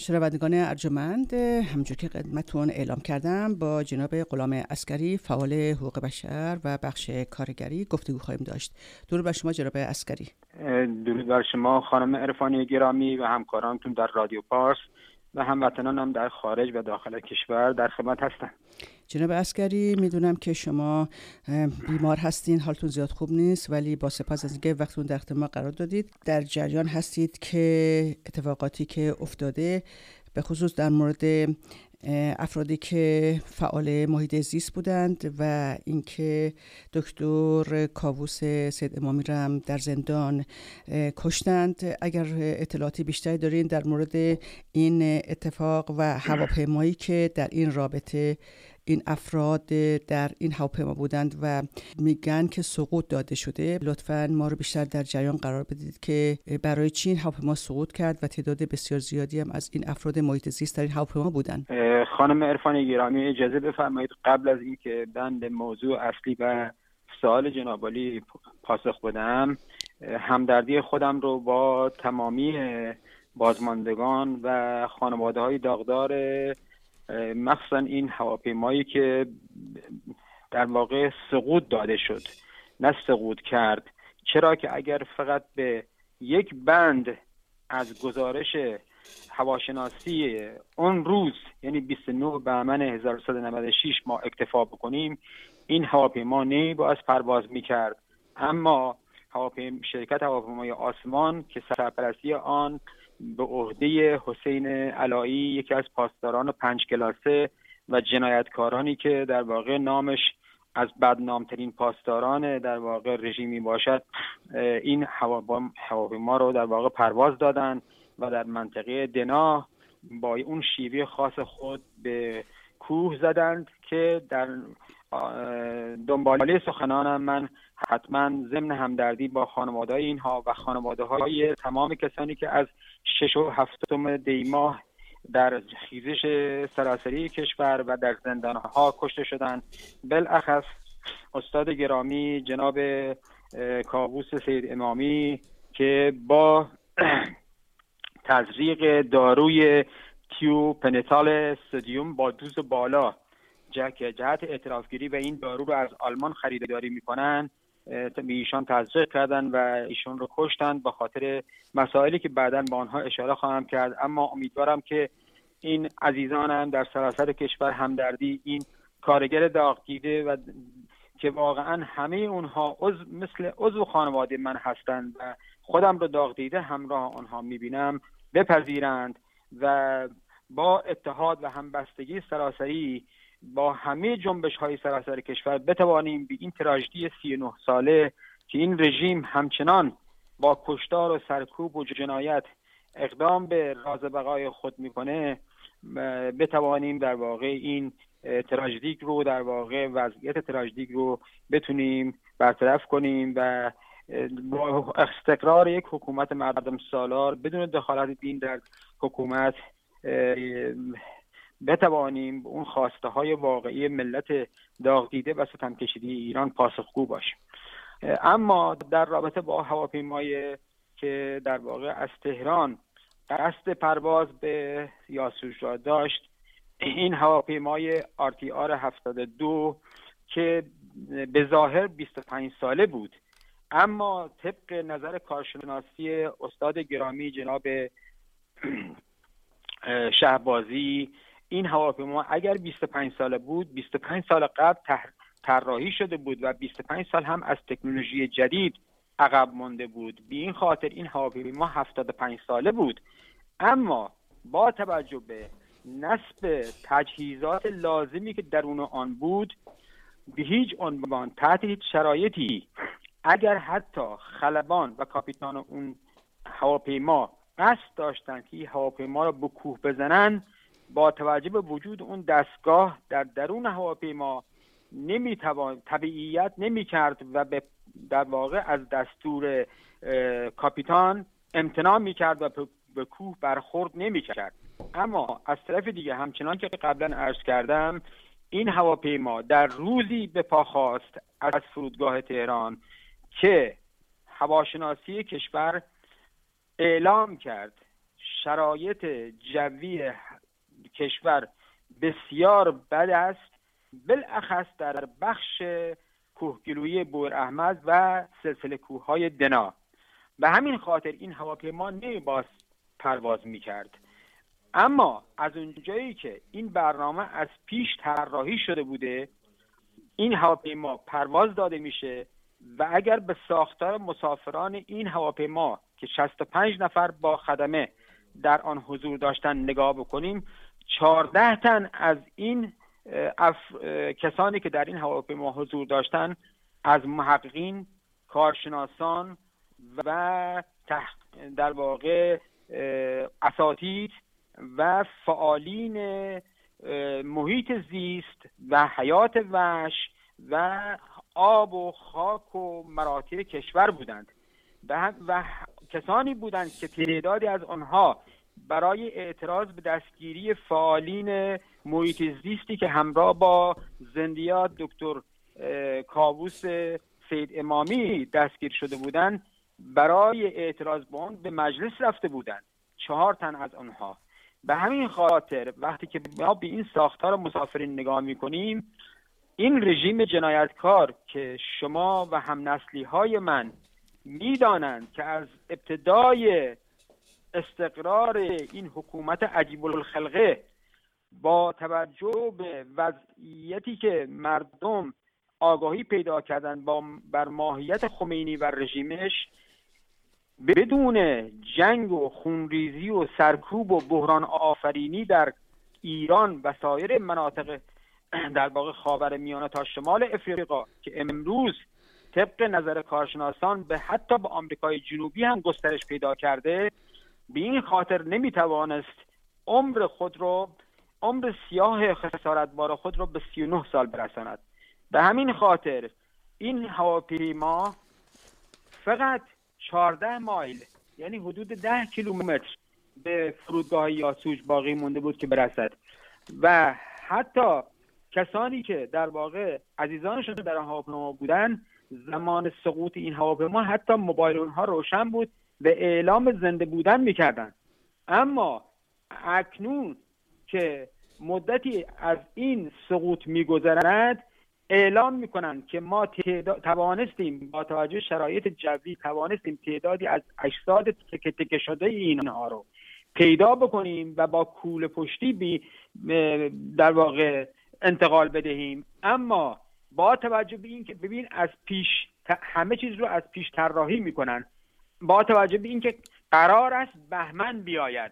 شنوندگان ارجمند، همونجور که خدمتتون اعلام کردم با جناب غلام عسکری فعال حقوق بشر و بخش کارگری گفتگو خواهیم داشت. درود بر شما جناب عسکری. درود بر شما خانم عرفانی گرامی و همکارانتون در رادیو پارس و هموطنانم در خارج و داخل کشور در خدمت هستم. جناب عسکری، میدونم که شما بیمار هستین، حالتون زیاد خوب نیست، ولی با سپاس از اینکه وقتتون در اختیار ما قرار دادید. در جریان هستید که اتفاقاتی که افتاده به خصوص در مورد افرادی که فعال محیط زیست بودند و اینکه دکتر کاووس سید امامی را هم در زندان کشتند، اگر اطلاعاتی بیشتری دارین در مورد این اتفاق و هواپیمایی که در این رابطه این افراد در این هواپیما بودند و میگن که سقوط داده شده، لطفاً ما رو بیشتر در جریان قرار بدید که برای چی این هواپیما سقوط کرد و تعداد بسیار زیادی هم از این افراد محیط زیست در این هواپیما بودند. خانم عرفانی گرامی، اجازه بفرمایید قبل از اینکه بند موضوع اصلی و سوال جناب عالی پاسخ بدم، همدردی خودم رو با تمامی بازماندگان و خانواده‌های داغدار مخصوصا این هواپیمایی که در واقع سقوط داده شد، نه سقوط کرد، چرا که اگر فقط به یک بند از گزارش هواشناسی اون روز، یعنی 29 بهمن 1396 ما اکتفا بکنیم، این هواپیما نمی‌باید پرواز می‌کرد. اما شرکت هواپیمای آسمان که سرپرستی آن به عهده حسین علایی، یکی از پاسداران 5 کلاسه و جنایتکارانی که در واقع نامش از بدنامترین پاسداران در واقع رژیمی باشد، این هواپیما رو در واقع پرواز دادن و در منطقه دنا با اون شیوه خاص خود به کوه زدند که در دنباله سخنانم من حتما ضمن همدردی با خانواده‌های اینها و خانواده‌های تمام کسانی که از 6 و 7 دی ماه در خیزش سراسری کشور و در زندان‌ها کشته شدند، بالاخص استاد گرامی جناب کاووس سید امامی که با تزریق داروی تیوپنتال سدیم با دوز بالا جهت اعترافگیری و این دارو رو از آلمان خریداری میکنن، به ایشان تزریق کردن و ایشون رو کشتن به خاطر مسائلی که بعداً با آنها اشاره خواهم کرد. اما امیدوارم که این عزیزانم در سراسر کشور همدردی این کارگر داغ دیده و که واقعاً همه اونها مثل عضو خانواده من هستند و خودم رو داغ دیده همراه آنها میبینم، بپذیرند و با اتحاد و همبستگی سراسری با همه جنبش‌های سراسر کشور بتوانیم به این تراژدی 39 ساله که این رژیم همچنان با کشتار و سرکوب و جنایت اقدام به راز بقای خود میکنه، بتوانیم در واقع این تراژدی رو، در واقع وضعیت تراژدی رو بتونیم برطرف کنیم و با استقرار یک حکومت مردم سالار بدون دخالت دین در حکومت بتوانیم به اون خواسته های واقعی ملت داغ دیده و ستم کشیده ایران پاسخگو باشیم. اما در رابطه با هواپیمایی که در واقع از تهران قصد پرواز به یاسوج را داشت، این هواپیمای RTR 72 که به ظاهر 25 ساله بود، اما طبق نظر کارشناسی استاد گرامی جناب شهبازی، این هواپیما اگر 25 ساله بود، 25 سال قبل طراحی شده بود و 25 سال هم از تکنولوژی جدید عقب مانده بود. به این خاطر این هواپیما 75 ساله بود، اما با توجه به نصب تجهیزات لازمی که درون آن بود، به هیچ عنوان تحت هیچ شرایطی اگر حتی خلبان و کاپیتان اون هواپیما قصد داشتن که این هواپیما را به کوه بزنن، با توجه به وجود اون دستگاه در درون هواپیما تبعیت نمی‌کرد و در واقع از دستور کاپیتان امتناع می‌کرد و به کوه برخورد نمی‌کرد. اما از طرف دیگه همچنان که قبلا عرض کردم، این هواپیما در روزی به پا خواست از فرودگاه تهران که هواشناسی کشور اعلام کرد شرایط جوی کشور بسیار بد است، بالاخص در بخش کوهگیلویی بوراحمد و سلسله کوههای دنا. به همین خاطر این هواپیما نمیباید پرواز میکرد. اما از اونجایی که این برنامه از پیش طراحی شده بوده، این هواپیما پرواز داده میشه و اگر به ساختار مسافران این هواپیما که 65 نفر با خدمه در آن حضور داشتن نگاه بکنیم، 14 تن از این کسانی که در این هواپیما حضور داشتن از محققین، کارشناسان و در واقع اساتید و فعالین محیط زیست و حیات وحش و آب و خاک و مراتع کشور بودند و کسانی بودند که تعدادی از آنها برای اعتراض به دستگیری فعالین محیط زیستی که همراه با زندیات دکتر کاووس سید امامی دستگیر شده بودند، برای اعتراض به آن به مجلس رفته بودند، 4 تن از آنها. به همین خاطر وقتی که ما به این ساختار مسافرین نگاه میکنیم، این رژیم جنایتکار که شما و همنسلی های من میدانند که از ابتدای استقرار این حکومت عجیب الخلقه با توجه به وضعیتی که مردم آگاهی پیدا کردن بر ماهیت خمینی و رژیمش، بدون جنگ و خونریزی و سرکوب و بحران آفرینی در ایران و سایر مناطق در واقع خاورمیانه تا شمال افریقا که امروز طبق نظر کارشناسان به حتی به آمریکای جنوبی هم گسترش پیدا کرده، به این خاطر نمیتوانست عمر سیاه خسارتبار خود رو به 39 سال برساند. به همین خاطر این هواپیما فقط 14 مایل، یعنی حدود 10 کیلومتر به فرودگاه یاسوج باقی مونده بود که برسد و حتی کسانی که در واقع عزیزانشون در هواپیما بودن، زمان سقوط این هواپیما حتی موبایل اونها روشن بود و اعلام زنده بودن میکردن. اما اکنون که مدتی از این سقوط میگذرد، اعلام میکنن که ما توانستیم با توجه شرایط جوی تعدادی از اجساد تکه تکه شده اینها رو پیدا بکنیم و با کوله پشتی در واقع انتقال بدهیم. اما با توجه به این که ببین از پیش همه چیز رو از پیش طراحی میکنن، با توجه به این که قرار است بهمن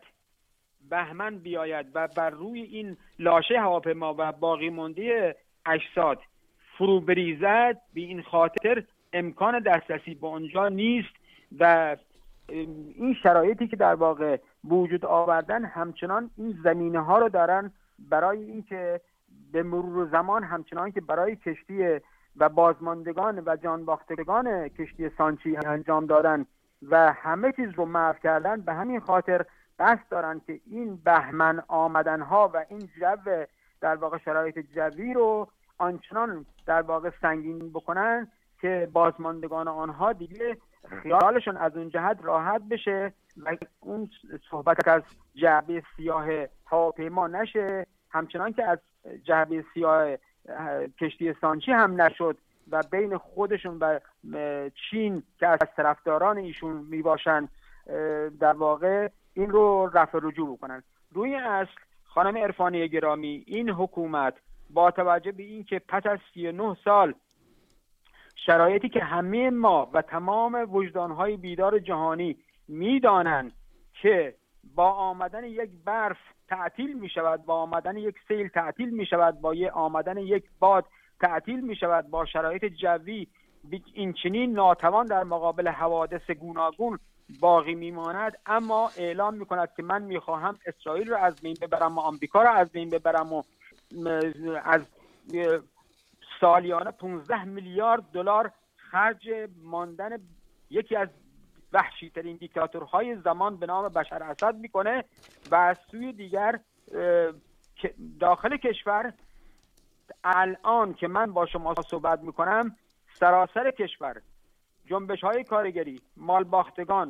بیاید و بر روی این لاشه هواپیما و باقی مانده اجساد فرو بریزد، به این خاطر امکان دسترسی به اونجا نیست و این شرایطی که در واقع وجود آوردن همچنان این زمینه ها رو دارن برای اینکه به مرور زمان همچنان که برای کشتی و بازماندگان و جانباختگان کشتی سانچی انجام دادن و همه چیز رو محو کردن، به همین خاطر قصد دارن که این بهمن آمدن ها و این جو در واقع شرایط جوی رو آنچنان در واقع سنگین بکنن که بازماندگان آنها دیگه خیالشون از اون جهت راحت بشه و اون صحبت از جعبه سیاه هواپیما نشه، همچنان که از جعبه سیاه کشتی سانچی هم نشد و بین خودشون و چین که از طرفداران ایشون میباشن در واقع این رو رفع رجوع بکنن. روی اصل خانم عرفانی گرامی، این حکومت با توجه به این که پس از 39 سال شرایطی که همه ما و تمام وجدانهای بیدار جهانی میدانند که با آمدن یک برف تعطیل می شود، با آمدن یک سیل تعطیل می شود، با آمدن یک باد تعطیل می شود، با شرایط جوی این چنین ناتوان در مقابل حوادث گوناگون باقی میماند، اما اعلام می کند که من می خواهم اسرائیل رو از بین ببرم و آمریکا رو از بین ببرم و از سالیانه 15 میلیارد دلار خرج ماندن یکی از وحشی ترین دیکتاتورهای زمان به نام بشار اسد میکنه و از سوی دیگر داخل کشور الان که من با شما صحبت میکنم سراسر کشور جنبش های کارگری، مالباختگان،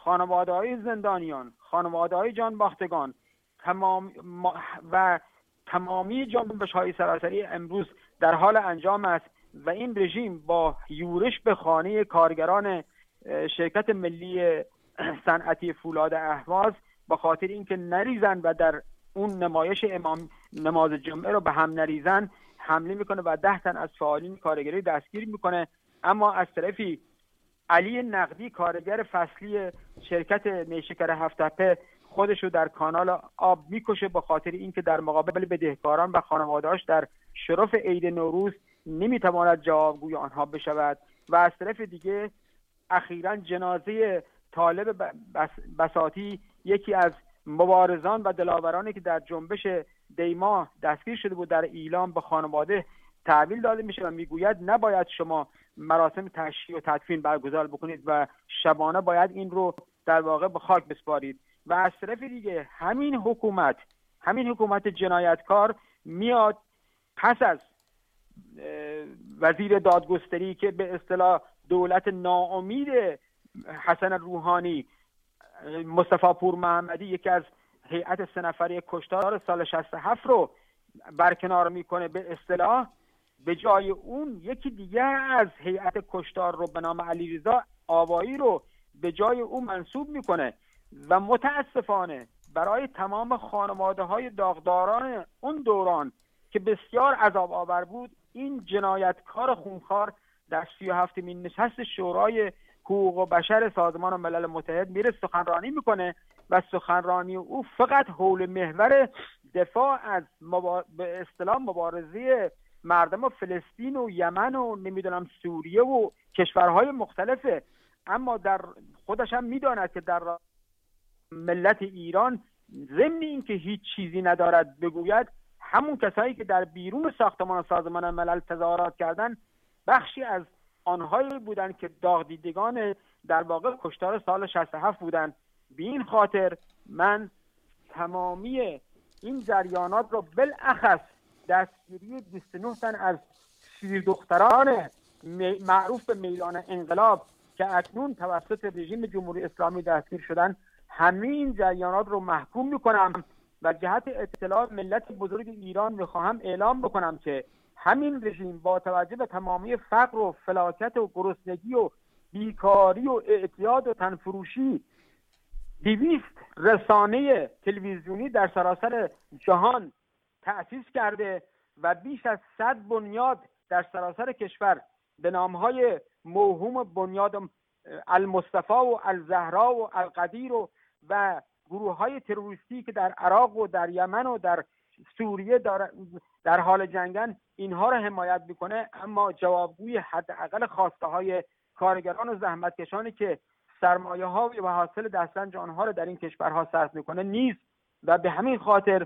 خانواده‌های زندانیان، خانواده‌های جانباختگان و تمامی جنبش‌های سراسری امروز در حال انجام است و این رژیم با یورش به خانه کارگران شرکت ملی صنعتی فولاد اهواز با خاطر اینکه نریزن و در اون نمایش نماز جمعه رو به هم نریزن حمله میکنه و 10 تن از فعالین کارگری دستگیر میکنه. اما از طرفی علی نقدی کارگر فصلی شرکت نیشکر هفت‌تپه خودش رو در کانال آب میکشه به خاطر اینکه در مقابل بدهکاران و خانواده‌اش در شرف عید نوروز نمیتواند جوابگوی آنها بشود. و از طرف دیگه اخیراً جنازه طالب بساطی، یکی از مبارزان و دلاورانی که در جنبش دیما دستگیر شده بود، در ایلام به خانواده تحویل داده میشه و میگوید نباید شما مراسم تشییع و تدفین برگزار بکنید و شبانه باید این رو در واقع به خاک بسپارید. و از طرف دیگه همین حکومت جنایتکار میاد پس از وزیر دادگستری که به اصطلاح دولت ناامید حسن روحانی، مصطفی پور محمدی یکی از هیئت 3 نفره کشتار سال 67 رو برکنار میکنه، به اصطلاح به جای اون یکی دیگه از هیئت کشتار رو به نام علیرضا آوایی رو به جای اون منصوب میکنه. و متاسفانه برای تمام خانواده‌های داغداران اون دوران که بسیار عذاب آور بود، این جنایتکار خونخوار در 37مین نشست شورای حقوق بشر سازمان ملل متحد میره سخنرانی میکنه و سخنرانی او فقط حول محور دفاع از به اصطلاح مبارزه مردم فلسطین و یمن و نمیدونم سوریه و کشورهای مختلفه. اما در خودش هم میداند که در ملت ایران ضمن این که هیچ چیزی ندارد بگوید، همون کسایی که در بیرون ساختمان سازمان ملل تظاهرات کردن بخشی از آنهایی بودند که داغ دیدگان در واقع کشتار سال 67 بودند. به این خاطر من تمامی این جریانات رو بالاخص دستگیری 29 تن از شیر دختران معروف به میدان انقلاب که اکنون توسط رژیم جمهوری اسلامی دستگیر شدن، همین جریانات رو محکوم میکنم و جهت اطلاع ملت بزرگ ایران میخواهم اعلام بکنم که همین رژیم با توجه به تمامی فقر و فلاکت و گرسنگی و بیکاری و اعتیاد و تنفروشی 200 رسانه تلویزیونی در سراسر جهان تأسیس کرده و بیش از 100 بنیاد در سراسر کشور به نامهای موهوم بنیاد المصطفی و الزهرا و القدیر و گروه‌های تروریستی که در عراق و در یمن و در سوریه در حال جنگن، اینها را حمایت میکنه. اما جوابگوی حداقل خواسته‌های کارگران و زحمتکشانی که سرمایه‌ها و حاصل دسترنج آنها را در این کشورها صرف میکنه نیست. و به همین خاطر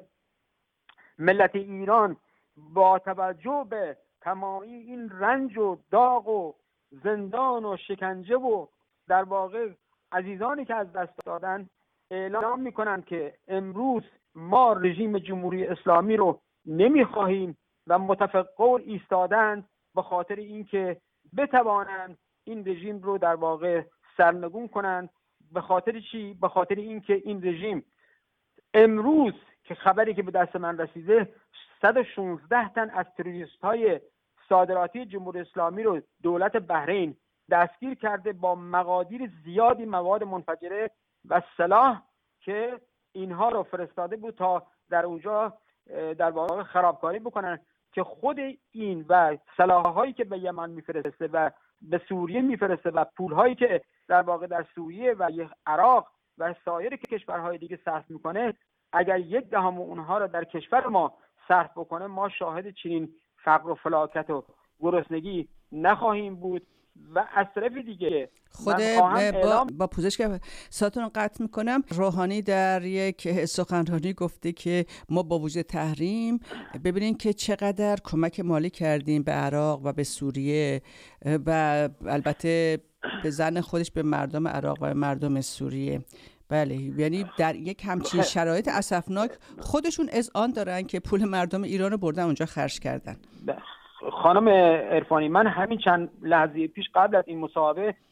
ملت ایران با توجه به تمامی این رنج و داغ و زندان و شکنجه و در واقع عزیزانی که از دست دادن اعلام میکنن که امروز ما رژیم جمهوری اسلامی رو نمیخواهیم و متفق قول ایستادند به خاطر اینکه بتوانند این رژیم رو در واقع سرنگون کنند. به خاطر چی؟ به خاطر اینکه این رژیم امروز که خبری که به دست من رسیده 116 تن از تروریست‌های صادراتی جمهوری اسلامی رو دولت بحرین دستگیر کرده با مقادیر زیادی مواد منفجره و سلاح که اینها رو فرستاده بود تا در اونجا در واقع خرابکاری بکنن، که خود این و سلاح‌هایی که به یمن میفرسته و به سوریه میفرسته و پول‌هایی که در واقع در سوریه و عراق و سایر کشورهای دیگه صرف میکنه، اگر 1/10 اونها رو در کشور ما صرف بکنه، ما شاهد چنین فقر و فلاکت و گرسنگی نخواهیم بود. و از طرف دیگه خود با پوزش که ساعتون قطع میکنم، روحانی در یک سخنرانی گفته که ما با وجود تحریم ببینیم که چقدر کمک مالی کردیم به عراق و به سوریه و البته به ظن خودش به مردم عراق و مردم سوریه. بله، یعنی در یک همچین شرایط اسفناک خودشون اذعان دارن که پول مردم ایران رو بردن اونجا خرج کردن. خانم عرفانی، من همین چند لحظه پیش قبل از این مصاحبه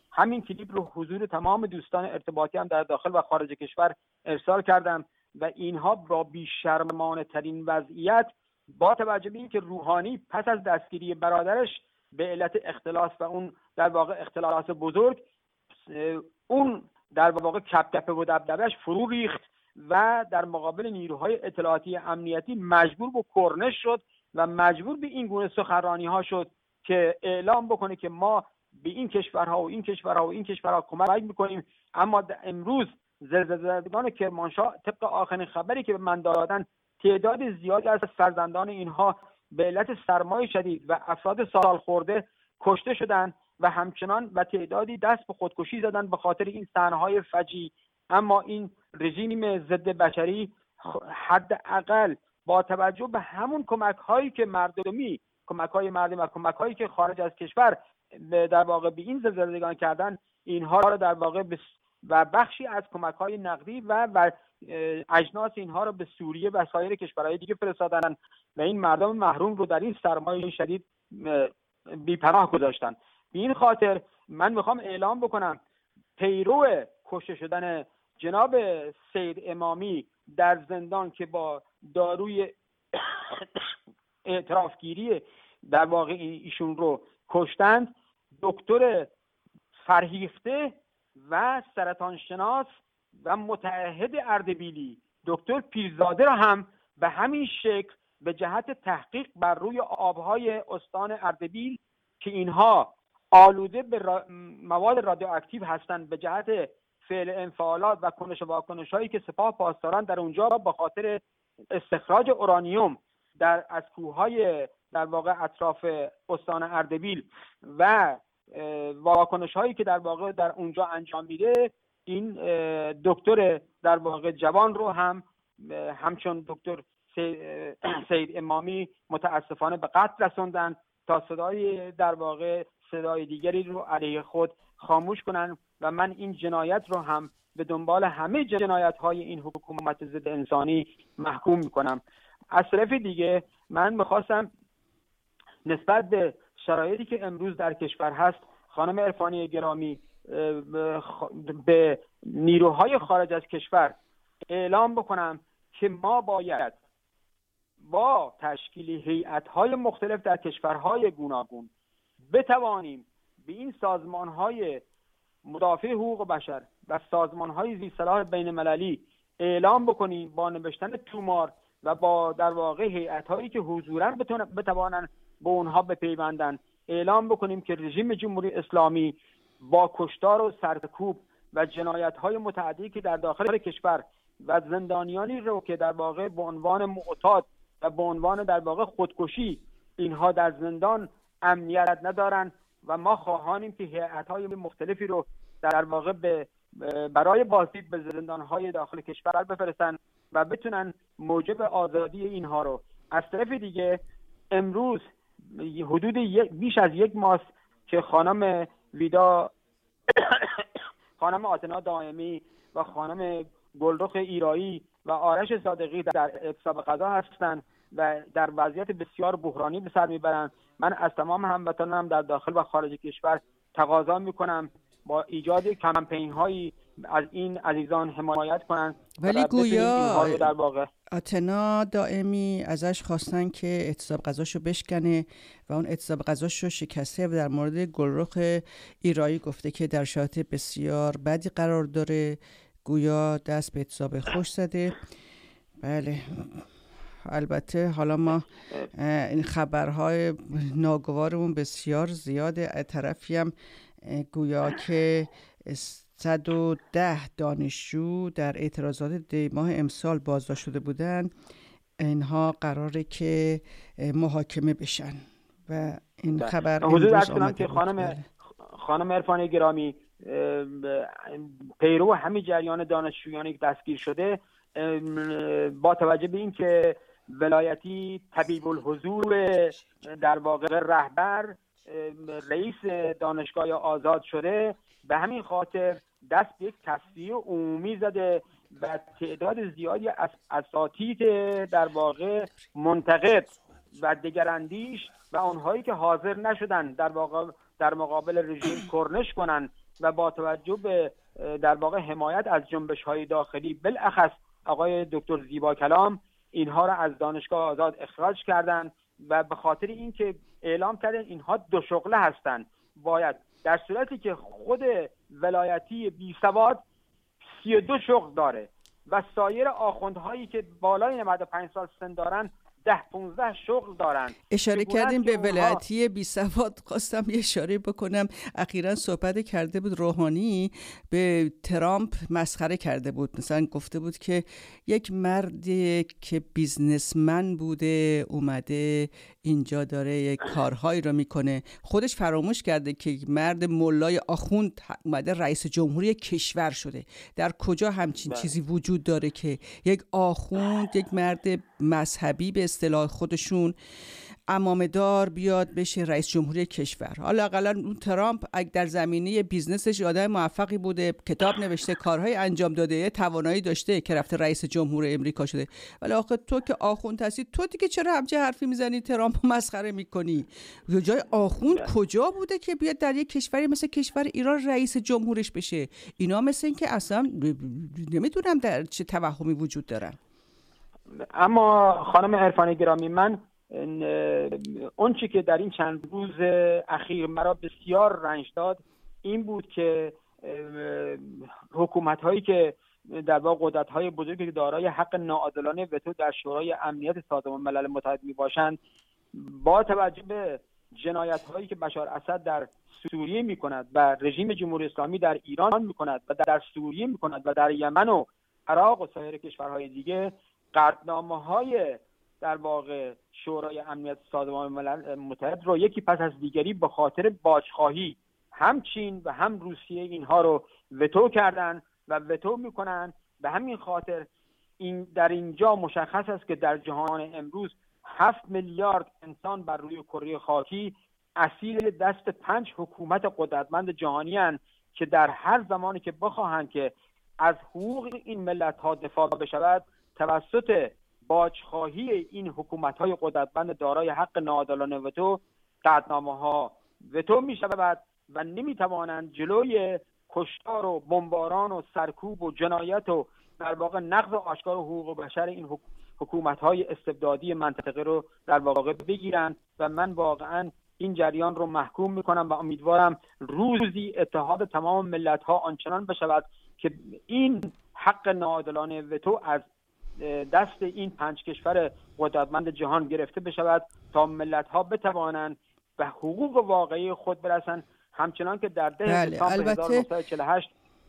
همین کلیپ رو حضور تمام دوستان ارتباطی هم در داخل و خارج کشور ارسال کردم و اینها با بی‌شرمانه ترین وضعیت با توجه به اینکه روحانی پس از دستگیری برادرش به علت اختلاس و اون در واقع اختلاس بزرگ، اون در واقع کپکپه و دبدبهش فرو ریخت و در مقابل نیروهای اطلاعاتی امنیتی مجبور به کرنش شد و مجبور به این گونه سخنرانی ها شد که اعلام بکنه که ما به این کشورها و این کشورها و این کشورها کمک میکنیم. اما امروز زلزله‌زدگان کرمانشاه طبق آخرین خبری که به من دادن تعداد زیادی از فرزندان اینها به علت سرمای شدید و افراد سال خورده کشته شدند و همچنان و تعدادی دست به خودکشی زدن به خاطر این صحنه‌های فجیع. اما این رژیم ضد بشری حداقل با توجه به همون کمک‌هایی که مردمی، کمک‌های مردم و کمک‌هایی که خارج از کشور در واقع به این زلزله‌زدگان کردن، اینها را در واقع و بخشی از کمک‌های نقدی و اجناس اینها را به سوریه و سایر کشورهای دیگه فرستادن و این مردم محروم رو در این سرمایه شدید بی‌پناه گذاشتن. به این خاطر من میخوام اعلام بکنم پیرو کشته شدن جناب سید امامی در زندان که با داروی اعترافگیری در واقع ایشون رو کشتند، دکتر فرهیخته و سرطانشناس و متعهد اردبیلی دکتر پیرزاده را هم به همین شکل به جهت تحقیق بر روی آبهای استان اردبیل که اینها آلوده به مواد رادیواکتیو هستند به جهت فعل انفعالات و کنش و واکنش‌هایی که سپاه پاسداران در اونجا به خاطر استخراج اورانیوم از کوههای در واقع اطراف استان اردبیل و واکنش‌هایی که در واقع در اونجا انجام میده، این دکتر در واقع جوان رو هم همچون دکتر سید امامی متاسفانه به قتل رسوندن تا صدای در واقع صدای دیگری رو علیه خود خاموش کنن و من این جنایت رو هم به دنبال همه جنایت‌های این حکومت ضد انسانی محکوم میکنم. از طرف دیگه من میخواستم نسبت به شرایطی که امروز در کشور هست خانم عرفانی گرامی به نیروهای خارج از کشور اعلام بکنم که ما باید با تشکیل هیئت‌های مختلف در کشورهای گوناگون بتوانیم به این سازمان‌های مدافع حقوق بشر و سازمان‌های ذی‌صلاح بین‌المللی اعلام بکنیم با نوشتن تومار و با در واقع هیئت‌هایی که حضوراً بتوانند به اونها بپیوندن اعلام بکنیم که رژیم جمهوری اسلامی با کشتار و سرکوب و جنایت‌های متعددی که در داخل کشور و زندانیانی رو که در واقع به عنوان معتاد و به عنوان در واقع خودکشی اینها در زندان امنیت ندارن و ما خواهانیم که هیئت‌های مختلفی رو در واقع برای بازدید به زندان‌های داخل کشور بفرستن و بتونن موجب آزادی اینها رو. از طرف دیگه امروز حدود بیش از یک ماه که خانم ویدا خانم آتنا دائمی و خانم گلرخ ایرایی و آرش صادقی در اعتصاب غذا هستند و در وضعیت بسیار بحرانی به سر میبرند. من از تمام هموطنانم در داخل و خارج کشور تقاضا میکنم با ایجاد کمپین هایی از این عزیزان حمایت کنند. ولی گویا در واقع آتنا دائمی ازش خواستن که اعتصاب غذاشو بشکنه و اون اعتصاب غذاشو شکسته و در مورد گلرخ ایرایی گفته که در شرایط بسیار بدی قرار داره، گویا دست به اعتصاب خوش زده. بله البته حالا ما این خبرهای ناگوارمون بسیار زیاده. طرفی هم گویا که 110 دانشجو در اعتراضات دی ماه امسال بازداشت شده بودن، اینها قراره که محاکمه بشن و این خبر امروز آمده بود. خانم عرفانی گرامی پیرو همین جریان دانشجویانی که دستگیر شده با توجه به این که ولایتی طبیب الحضور در واقع رهبر رئیس دانشگاه آزاد شده، به همین خاطر دست به یک تصفیه عمومی زده و تعداد زیادی از اساتید در واقع منتقد و دگراندیش و اونهایی که حاضر نشدن در واقع در مقابل رژیم کرنش کنن و با توجه به در واقع حمایت از جنبش‌های داخلی، بالاخص آقای دکتر زیبا کلام، اینها را از دانشگاه آزاد اخراج کردند و به خاطر اینکه اعلام کردن اینها دو شغله هستند، باید در صورتی که خود ولایتی بی سواد 32 شغل داره و سایر آخوندهایی که بالای 95 سال سن دارن 10-15 شغل دارن. اشاره کردیم به ولایتی بی سواد، خواستم یه اشاره بکنم. اخیراً صحبت کرده بود روحانی، به ترامپ مسخره کرده بود، مثلا گفته بود که یک مردی که بیزنسمن بوده اومده اینجا داره یک کارهایی رو میکنه، خودش فراموش کرده که مرد مولای آخوند اومده رئیس جمهوری کشور شده. در کجا همچین چیزی وجود داره که یک آخوند، یک مرد مذهبی به اصطلاح خودشون عمامه دار بیاد بشه رئیس جمهوری کشور؟ حالا اقلا اون ترامپ اگه در زمینه بیزنسش آدم موفقی بوده، کتاب نوشته، کارهای انجام داده، توانایی داشته که رفته رئیس جمهور امریکا شده، ولی آخه تو که آخوند هستی، تو دیگه چرا همچه حرفی میزنی، ترامپ مسخره میکنی؟ جای آخوند کجا بوده که بیاد در یک کشوری مثل کشور ایران رئیس جمهورش بشه؟ اینا مثل این که اصلا نمیدونم در چه توهمی وجود دارن. اما خانم عرفانی گرامی، من اون چی که در این چند روز اخیر مرا بسیار رنج داد این بود که حکومت هایی که در واقع قدرت های بزرگی که دارای حق ناعادلانه وتو در شورای امنیت سازمان ملل متحد می باشند، با توجه به جنایت هایی که بشار اسد در سوریه می کند و رژیم جمهوری اسلامی در ایران می کند و در سوریه می کند و در یمن و عراق و سایر کشورهای دیگه، قطعنامه‌های در واقع شورای امنیت سازمان ملل متحد رو یکی پس از دیگری به خاطر باجخواهی هم چین و هم روسیه اینها رو وتو کردن و وتو میکنن. به همین خاطر این در اینجا مشخص است که در جهان امروز 7 میلیارد انسان بر روی کره خاکی اسیر دست 5 حکومت قدرتمند جهانی هستند که در هر زمانی که بخواهند که از حقوق این ملت ها دفاع بشود، توسط باجخواهی این حکومت‌های قدرتمند دارای حق ناعادلانه وتو، قطعنامه‌ها وتو می‌شود و نمی‌توانند جلوی کشتار و بمباران و سرکوب و جنایت و در واقع نقض آشکار حقوق بشر این حکومت‌های استبدادی منطقه رو در واقع بگیرند. و من واقعاً این جریان رو محکوم می‌کنم و امیدوارم روزی اتحاد تمام ملت‌ها آنچنان بشود که این حق ناعادلانه وتو از دست این 5 کشور قدرتمند جهان گرفته بشود تا ملت‌ها بتوانند به حقوق واقعی خود برسند، همچنان که در ده دسامبر 1948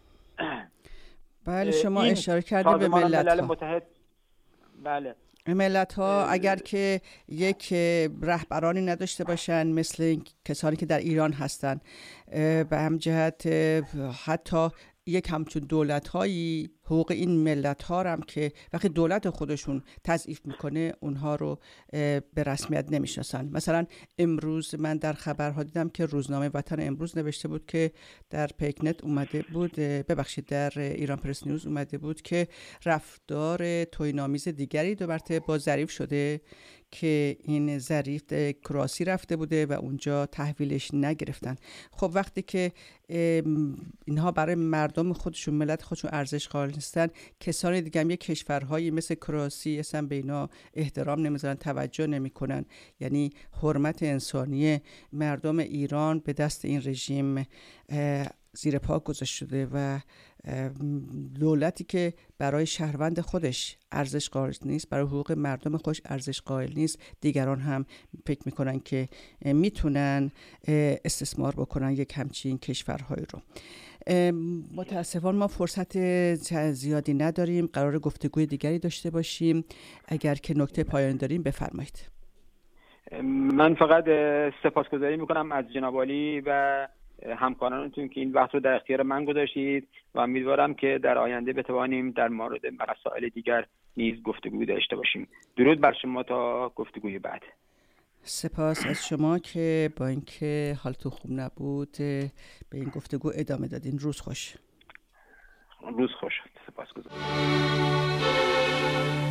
بله شما اشاره کردید به ملت. بله، ملت ها اگر که یک رهبرانی نداشته باشن مثل کسانی که در ایران هستن، به هم جهت حتی یک همچون دولت هایی حقوق این ملت ها هم که وقتی دولت خودشون تضعیف میکنه اونها رو به رسمیت نمیشناسن. مثلا امروز من در خبرها دیدم که روزنامه وطن امروز نوشته بود که در پیکنت اومده بود، در ایران پرس نیوز اومده بود که رفتار توهین‌آمیز دیگری 2 مرتبه با ظریف شده که این ظریف کراسی رفته بوده و اونجا تحویلش نگرفتن. خب وقتی که اینها برای مردم خودشون، ملت خودشون ارزش قائل نیستن، کسانی دیگه هم یک کشورهایی مثل کراسی اصلا به اینا احترام نمیذارن، توجه نمیکنن. یعنی حرمت انسانی مردم ایران به دست این رژیم زیر پا گذاشته شده و دولتی که برای شهروند خودش ارزش قائل نیست، برای حقوق مردم خودش ارزش قائل نیست، دیگران هم فکر میکنن که میتونن استثمار بکنن یک همچین کشورهایی رو. متاسفانه ما فرصت زیادی نداریم، قرار گفتگوی دیگری داشته باشیم. اگر که نکته پایانی داریم بفرمایید. من فقط سپاسگزاری میکنم از جناب عالی و همکارانتون که این وقت رو در اختیار من گذاشتید و امیدوارم که در آینده بتوانیم در مورد مسائل دیگر نیز گفتگو داشته باشیم. درود بر شما تا گفتگوی بعد. سپاس از شما که با اینکه حالتون خوب نبود به این گفتگو ادامه دادین. روز خوش. روز خوش. سپاسگزارم.